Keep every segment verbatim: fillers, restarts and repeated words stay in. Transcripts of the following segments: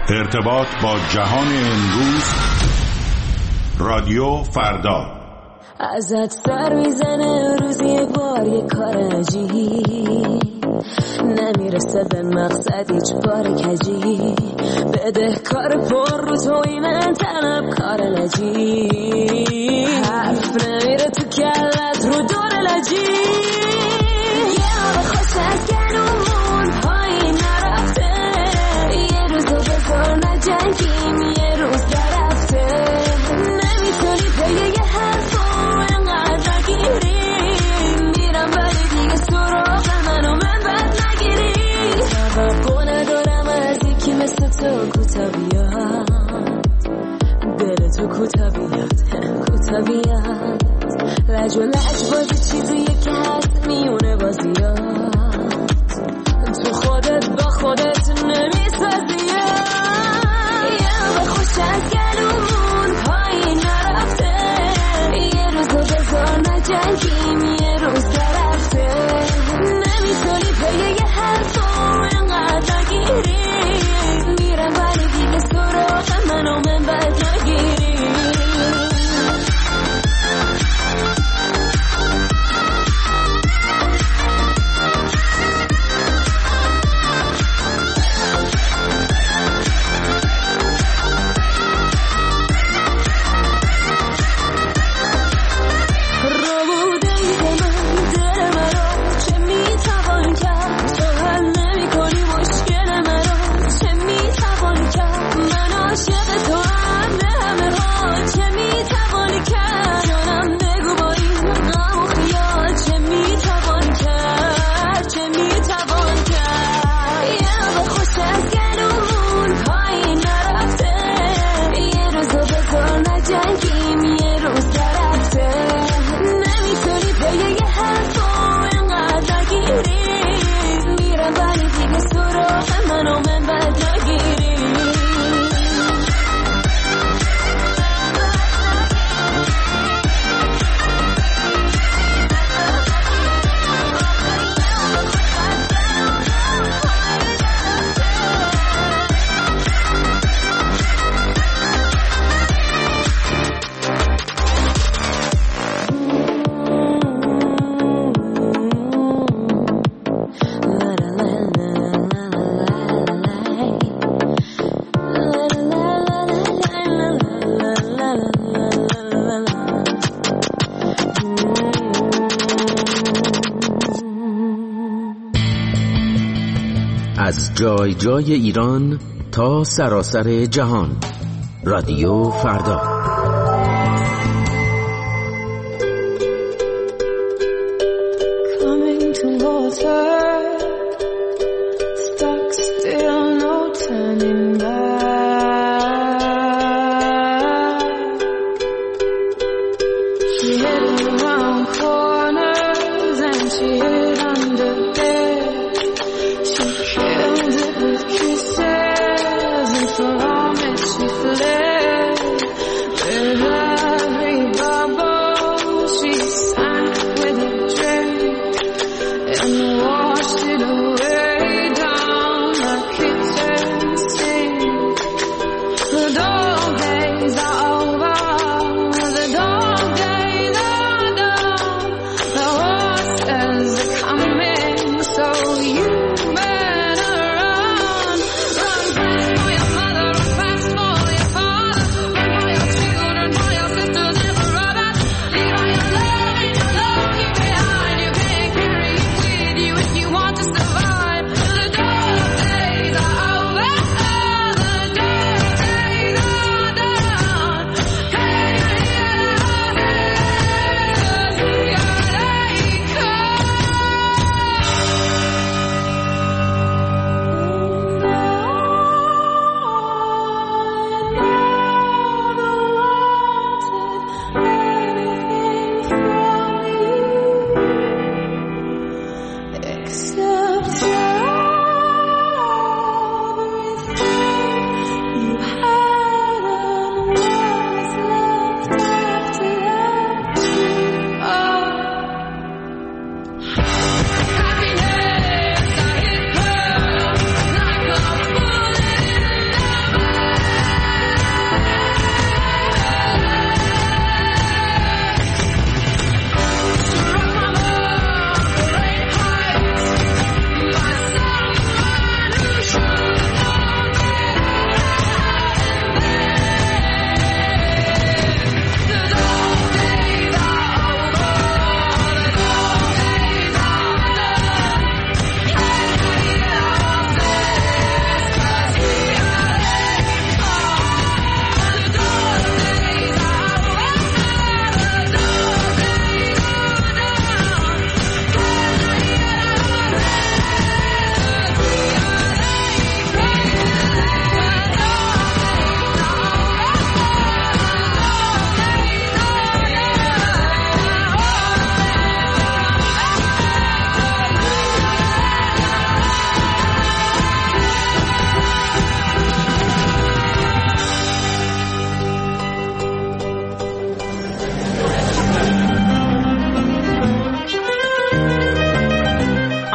ارتباط با جهان امروز، رادیو فردا. ازت سر میزنه روزی بار یه کار عجیب، نمیرسه به مقصد هیچ بار کجی، بده کار پر رو توی من طلب کار نجیب، حرف نمیره تو کلت رو دور لجی، یه آب خوش از گلومون پایین نرفته، یه روزو بذار نجنگیم یه روز درفته، نمیتونی پیه یه حرفو انقدر نگیری، میرم ولی دیگه سراغ منو من بد نگیری، توقع ندارم از یکی مثل تو کوتا بیاد، دل تو کوتا بیاد کوتا بیاد، لج و لج بازی چیزیه که هست میونه بازیات، تو خودت با خودت نمیسازی، یه آب خوش از گلومون پایین نرفته، یه روزو بذار نجنگیم یه روز درفته، نمیتونی پیه یه حرفو انقدر نگیری، میرم ولی دیگه سراغ منو من بد نگیری. از جای جای ایران تا سراسر جهان، رادیو فردا.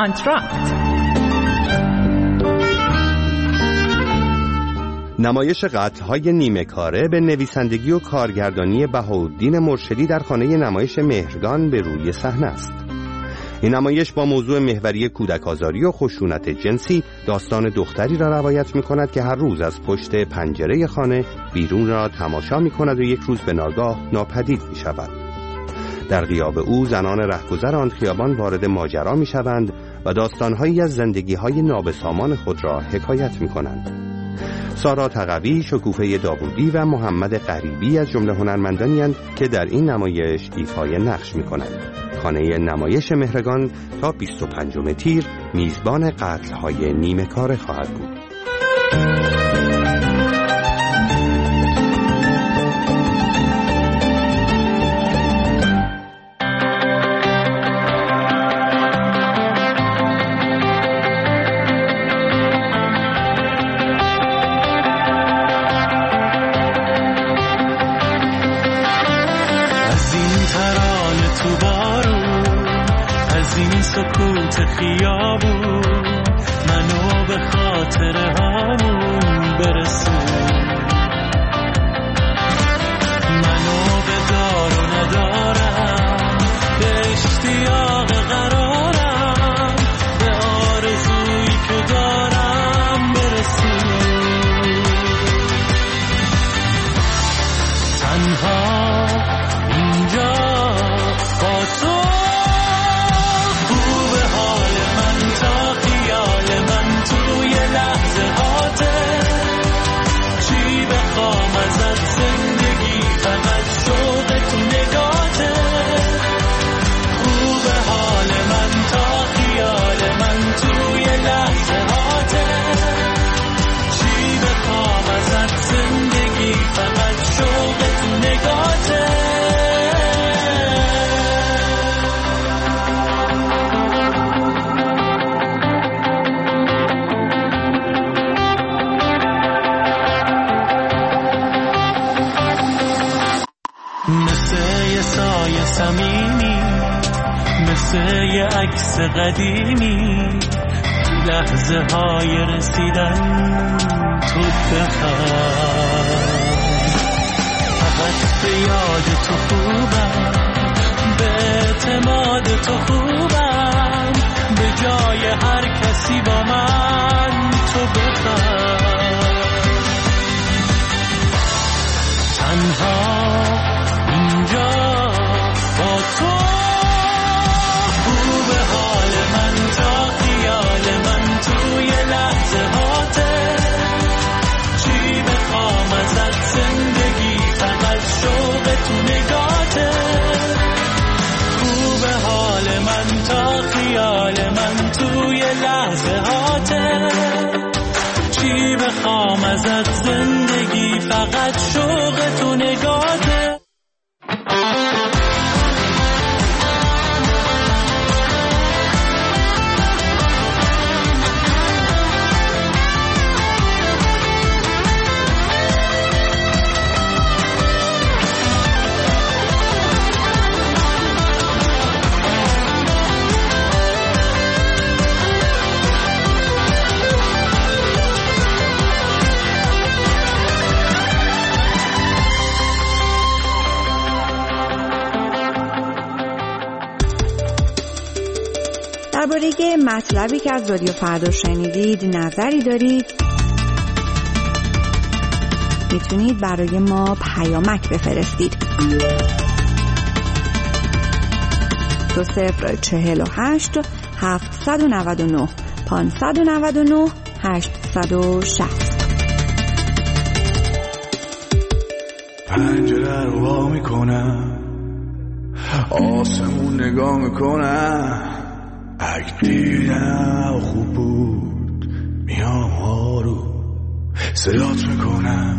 آنتراکت. نمایش قتل‌های نیمه کاره به نویسندگی و کارگردانی بهاءالدین مرشدی در خانه نمایش مهرگان به روی صحنه است. این نمایش با موضوع محوری کودک آزاری و خشونت جنسی داستان دختری را روایت می‌کند که هر روز از پشت پنجره خانه بیرون را تماشا می‌کند و یک روز به ناگاه ناپدید می‌شود. در غیاب او زنان رهگذر آن خیابان وارد ماجرا می‌شوند و داستان‌هایی از زندگی‌های نابسامان خود را حکایت می‌کنند. سارا تقوی، شکوفه داوودی و محمد غریبی از جمله هنرمندانی اند که در این نمایش ایفای نقش می‌کنند. خانه نمایش مهرگان تا بیست و پنجم تیر میزبان قتل‌های نیمه کاره خواهد بود. سکوت خیابون منو به خاطر همون برسون، منو به دار و ندارم، به اشتیاق قرارم، به آرزویی که دارم برسون. تنها اینجا با تو مثل یه عکس قدیمی لحظه های رسیدن تو بخواه، فقط به یاد تو خوبم، به اعتماد تو خوبم، به جای هر کسی با من تو بخواه. تنها اینجا با تو خوب حال من تا خیال من توی لحظه هاته، چی بخوام ازت زندگی فقط شوق تو نگاته. خوب حال من تا خیال من توی لحظه هاته، چی بخوام ازت زندگی فقط شوق تو نگاته. درباره مطلبی که از رادیو فردا شنیدید نظری دارید میتونید برای ما پیامک بفرستید. دو صفر چهل و هشت هفتصد و نود و نه پانصد و نود و نه هشتصد و شصت. پنجره رو وا میکنم، آسمون نگاه میکنم، اگه دیدم خوب بود میام آروم صدات میکنم،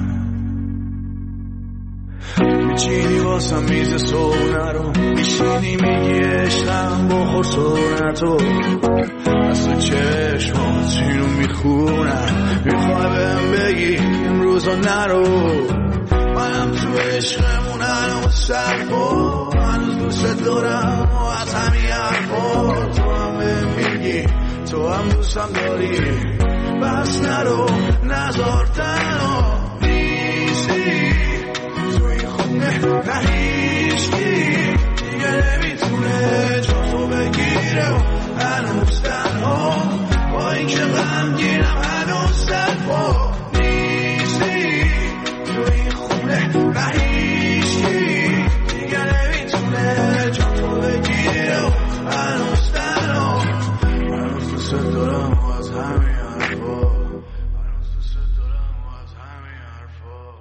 میچینی واسم میز سونه رو، میشینی میگی عشقم بخور سونتو، از تو چشمات چینو میخونم، میخوای بهم بگی امروزا نرو، منم تو عشقمون هنوز شرفا، هنوز دوست دارم و از همین حرفا، تو هم بهم میگی بگی تو هم دوستم داری، بس نرو نزار تنها نیستی تو این خونه، نه هیچکی دیگه نمیتونه جا تو بگیره و هنوز تنها با این که غمگینم هنوز تنها نیستی تو این خونه، نه هیچکی دیگه نمیتونه جا تو بگیره و هنوز تنها، هنوز دوست دارم و از همین حرفا، هنوز دوست دارم و از همین حرفا.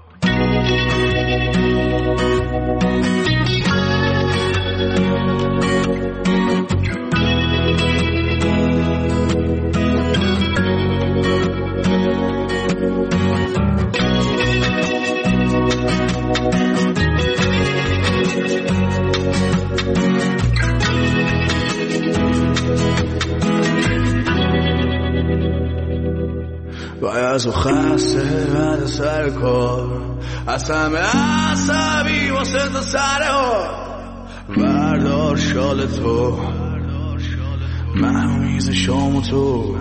از و خسته بعد سر کار، از همه عصبی واسه تا سر ها، بردار شال تو محمیز شام تو،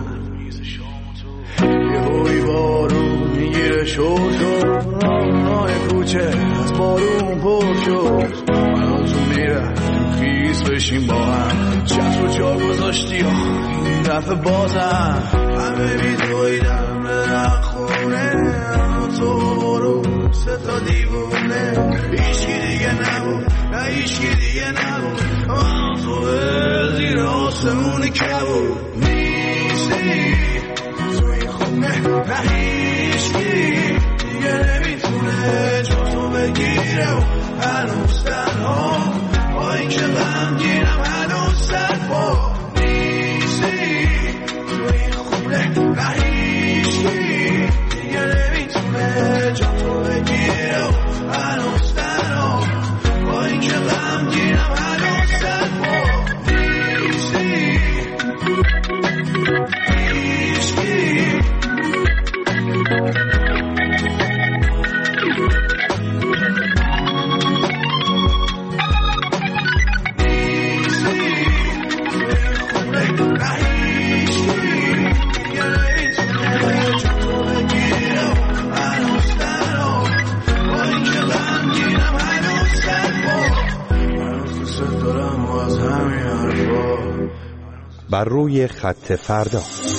یه هوی بارون میگیره شور شد، راه کوچه از بارون پر شد، من تو میره تو خیز بشیم با هم، چطور جا گذاشتی این دفعه بازم، همه بی دویدم برم خونه، تو برو سه تا دیوونه، هیچکی دیگه نبود نه هیچکی دیگه نبود، تو زیر آسمون کبود نیستی تو این خونه، نه هیچکی دیگه نمیتونه جا تو بگیره و هنوز تنها با این که غمگینم هنوز تنها نیستی تو این خونه، نه هیچکی دیگه نمیتونه جا تو بگیره و هنوز تنها با این که غمگینم هنوز تنها نیستی هیچکی. بر روی خط فردا.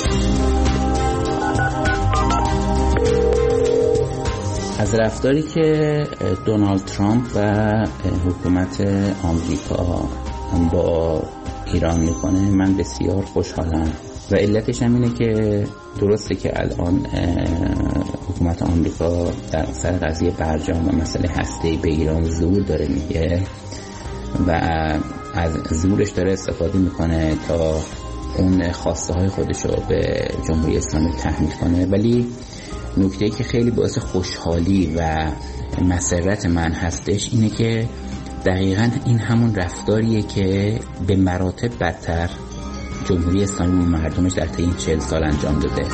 از رفتاری که دونالد ترامپ و حکومت آمریکا با ایران میکنه من بسیار خوشحالم و علتش هم اینه که درسته که الان حکومت آمریکا در سر قضیه برجام و مسئله هسته‌ای به ایران زور داره میگه و از زورش داره استفاده میکنه تا اون خواسته های خودش رو به جمهوری اسلامی تحمیل کنه، ولی نکته‌ای که خیلی باعث خوشحالی و مسرت من هستش اینه که دقیقاً این همون رفتاریه که به مراتب بدتر جمهوری اسلامی و مردمش در طی این چهل سال انجام داده.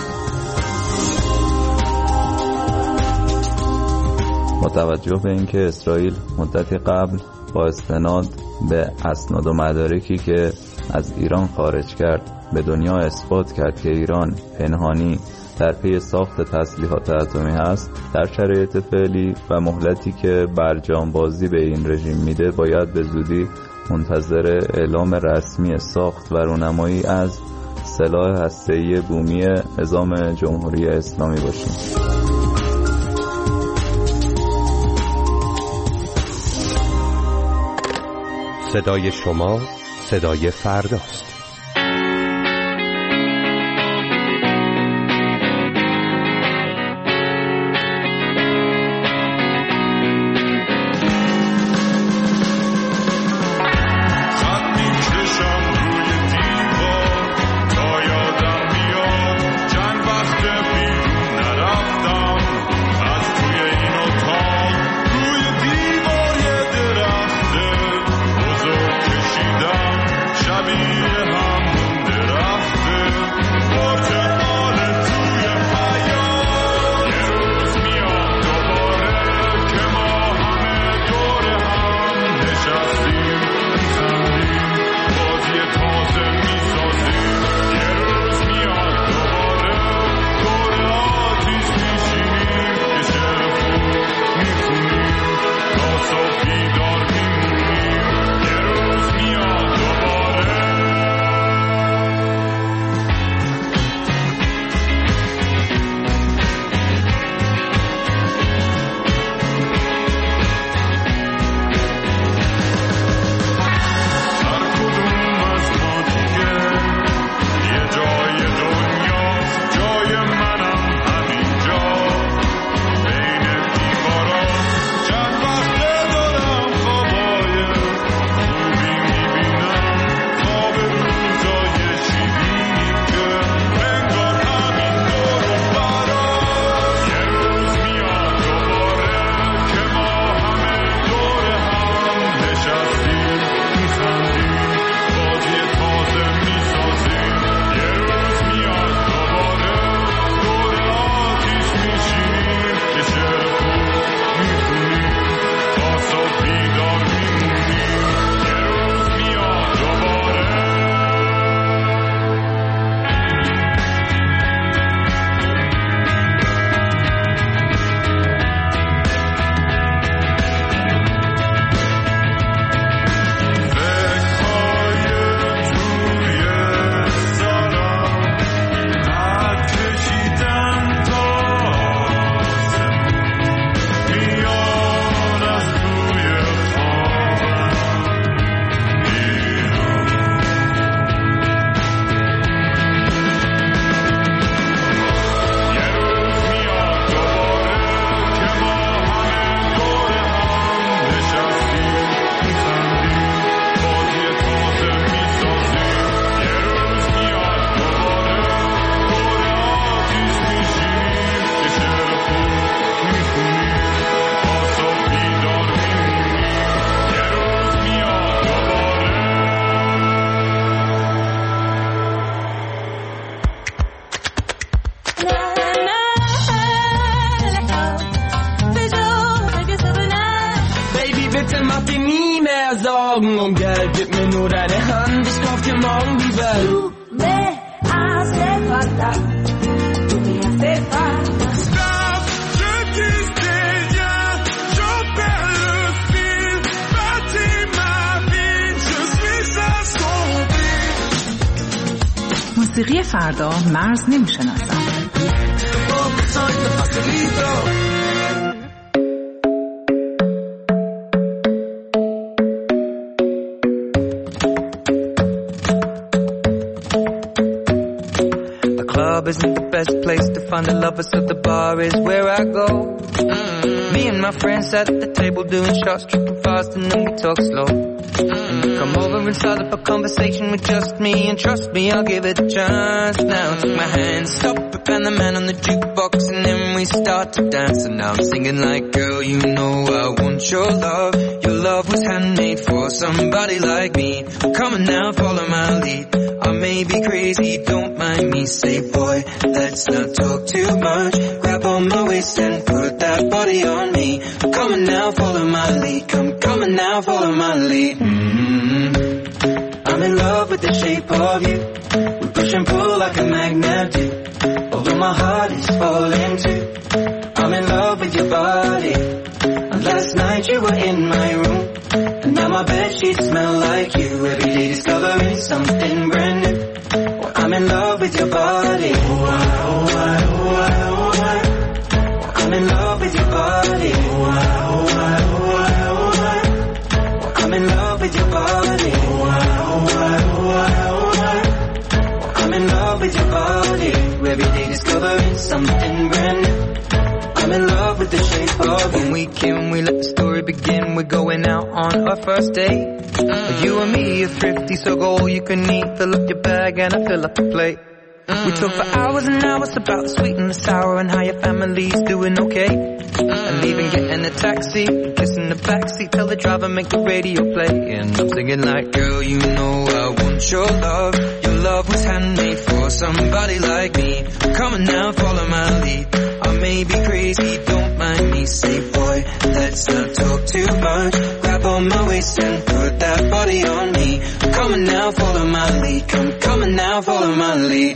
با توجه به اینکه اسرائیل مدتی قبل با استناد به اسناد و مدارکی که از ایران خارج کرد به دنیا اثبات کرد که ایران پنهانی در پی ساخت تسلیحات اتمی هست، در شرایط فعلی و مهلتی که برجام بازی به این رژیم میده باید به زودی منتظر اعلام رسمی ساخت و رونمایی از سلاح هسته‌ای بومی نظام جمهوری اسلامی باشیم. صدای شما صدای فرداست. شبیه Sorgen und Geld, gib mir nur deine Hand, ich kauf dir morgen die Welt. Du me hace falta, tú me hace falta. Stop, je disais rien, j'en perds le fil, bâtis ma vie, je suis assombri. موسیقی فردا مرز نمیشناسد. Isn't the best place to find the lovers, so the bar is where I go. Mm-hmm. Me and my friends at the table doing shots, tripping fast, and then we talk slow. Mm-hmm. And you come over and start up a conversation with just me, and trust me, I'll give it a chance. Now take my hand, stop it, and the man on the jukebox, and then we start to dance. And now I'm singing like, girl, you know I want your love. Your love was handmade for somebody like me. Come on now, follow my lead. I may be crazy, don't mind me. Say, boy, let's not talk too much. Grab on my waist and put that body on me. Come on now, follow my lead. Come, come on now, follow my lead. Mm-hmm. I'm in love with the shape of you. We push and pull like a magnet do. Although my heart is falling too. I'm in love with your body. And last night you were in my room. And now my bedsheets smell like you. Every day discovering something brand new. Well, I'm in love with your body. Oh, I, oh, I, oh, I, oh, I. Well, I'm in love with your body. Oh, I, oh, I, oh, I, oh, I. Well, I'm in love with your body. Oh, I, oh, I, oh, I, oh, I. Well, I'm in love with your body. Every day discovering something brand new. I'm in love with the shape of you. When we came, we let the story begin. We're going out on our first date. Mm. You and me are thrifty, so go all you can eat. Fill up your bag and I fill up the plate. Mm. We talk for hours and hours about the sweet and the sour and how your family's doing okay. Mm. And even getting a taxi, kissing the backseat, tell the driver make the radio play. And I'm singing like, girl, you know I want your love. Your love was handmade for somebody like me. Come on now, follow my lead. I may be crazy, don't mind me. Say, boy, let's not talk too much. Grab on my waist and put that body on me. Come on now, follow my lead. Come, come on now, follow my lead.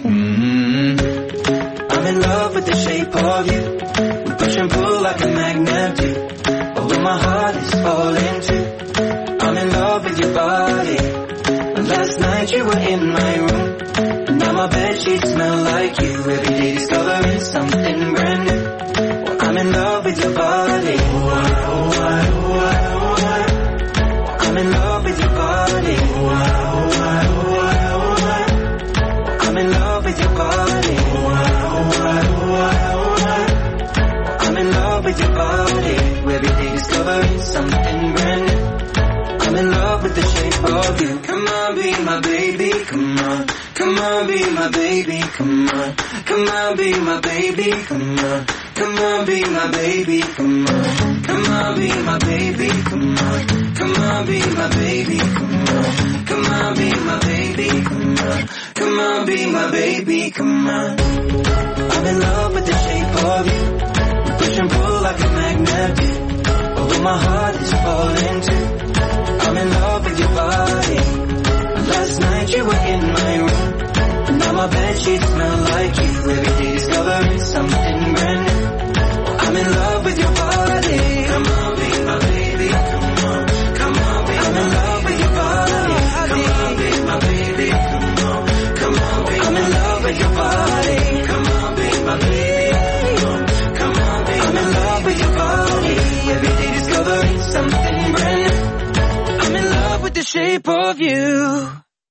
Mm-hmm. I'm in love with the shape of you. We push and pull like a magnet do. Although my heart is falling too. I'm in love with your body. And last night you were in my room. And now my bedsheets smell like you. Every day discovering something brand new. Well, I'm in love with your body. Oh, I, oh, I, oh, I, oh, I. Well, I'm in love with your body. Oh, I, oh, I, oh, I, oh, I. Well, I'm in love with your body. Oh, I, oh, I, oh, I, oh, I. Well, I'm in love with your body. Every day discovering something brand new. I'm in love with the shape of you. Come on, be my baby, come on. Come on, be my baby, come on. Come on, be my baby, come on. Come on, be my baby, come on. Come on, be my baby, come on. Come on, be my baby, come on. Come on, be my baby, come on. Come on, be my baby, come on. I'm in love with the shape of you. We push and pull like a magnet. Although my heart is falling too. I'm in love with your body. Last night you were in my room. And now my bedsheets smell like you. Every day discovering something brand new. I'm in love with your body. Come on, be my baby. Come on, come on, be I'm in love with your body. Come on, be my baby. Come on, come on, be I'm in love with your body. Come on, be my baby. Come on, come on, be I'm in love with your body. Every day discovering something brand new. I'm in love with the shape of you.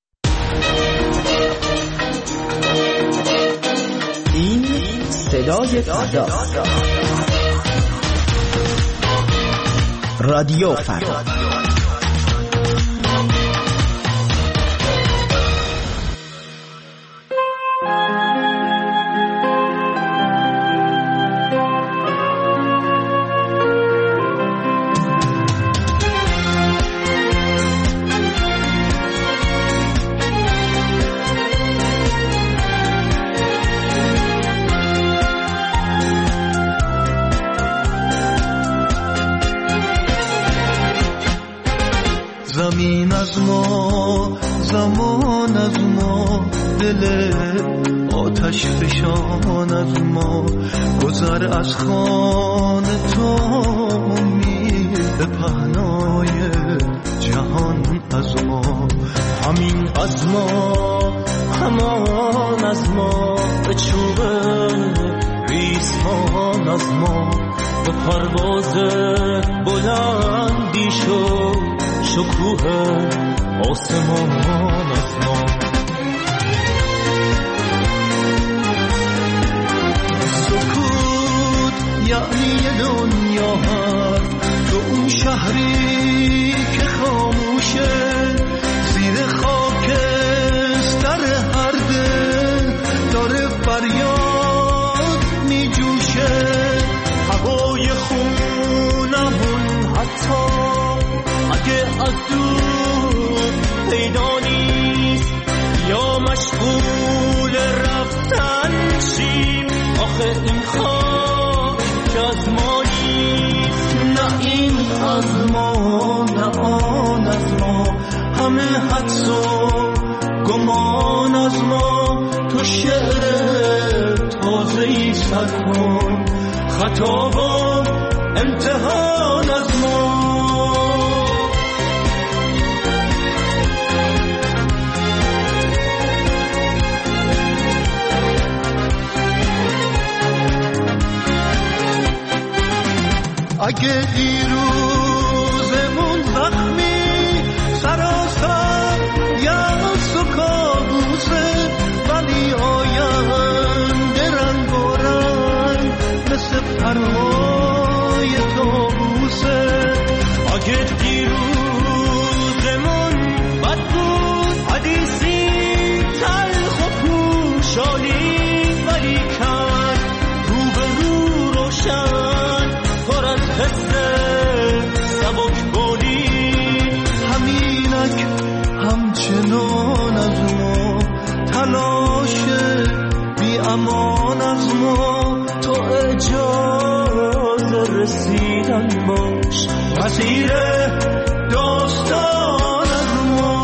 این صدای فردا، رادیو فردا. از ما، زمان از ما، دل آتش فشان از ما، گذر از خانه تا امید پهنای جهان از ما. همین از ما، همان از ما، به چوب ریسمان از ما، به پرواز بلندی شو شکوه آسمان از ما. سکوت یعنی دنیا هست، تو اون شهری که خاموشه، زیر خاکستر هر دل داره فریاد می جوشه. هوای خونمون حتی اگه از دور پیدا نیست، یا مشغول رفتن شیم، آخه این خاک که از ما نیست. نه این از ما، نه آن از ما، همه حدس و گمان از ما. تو شعر تازه‌ای سر کن، خطا و امتحان از ما. اگه دیروزمون زخمی سراسر یأس و کابوسه، ولی آینده رنگ و رنگ مثل پرهای طاووسه. اگه دیروزمون بد بود، حدیثی تلخ و پوشالی، ولی کرد رو به رو روشن پر از حس سبک بولی. همینک همچنان از ما، تلاش بی امان از ما. تو اجازه رسیدن باش، مسیر داستان از ما.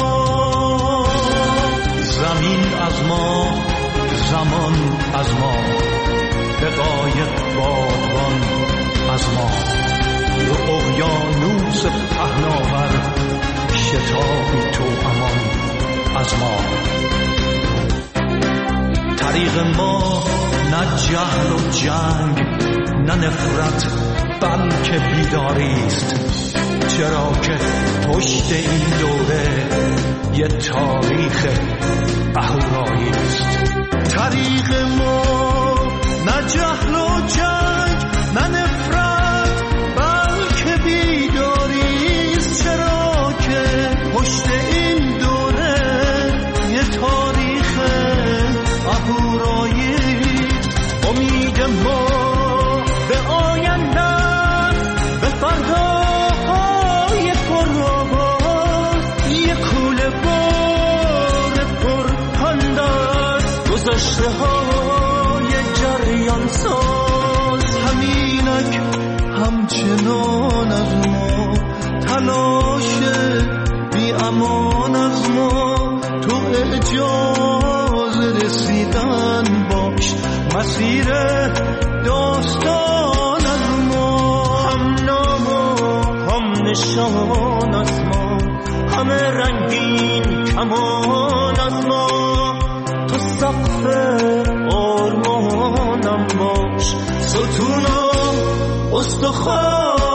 زمین از ما، زمان از ما، دقایق بادبان از ما، رو اقیانوس پهناور شتابی تو امان از ما. طریق ما نه جهل و جنگ، نه نفرت، بلکه بیداریست. چرا که پشت این دوره یه تاریخ اهوراییست. طریق ما نه جهل و جنگ، نه نفرت، بلکه بیداریست. چرا که پشت این دوره یه تاریخ اهوراییست. امید ما به آینده، به فرداهای پرآواز، یه کوله بار پرپندست، گذشته های جریان ساز. همینک همچنان از ما، تلاش بی امان از ما. تو اجازه رسیدن باش، مسیر داستان از ما. هم نام و هم نشان از ما، همه رنگین کمان از ما. تو سقف آرمانم باش، ستون و استخوان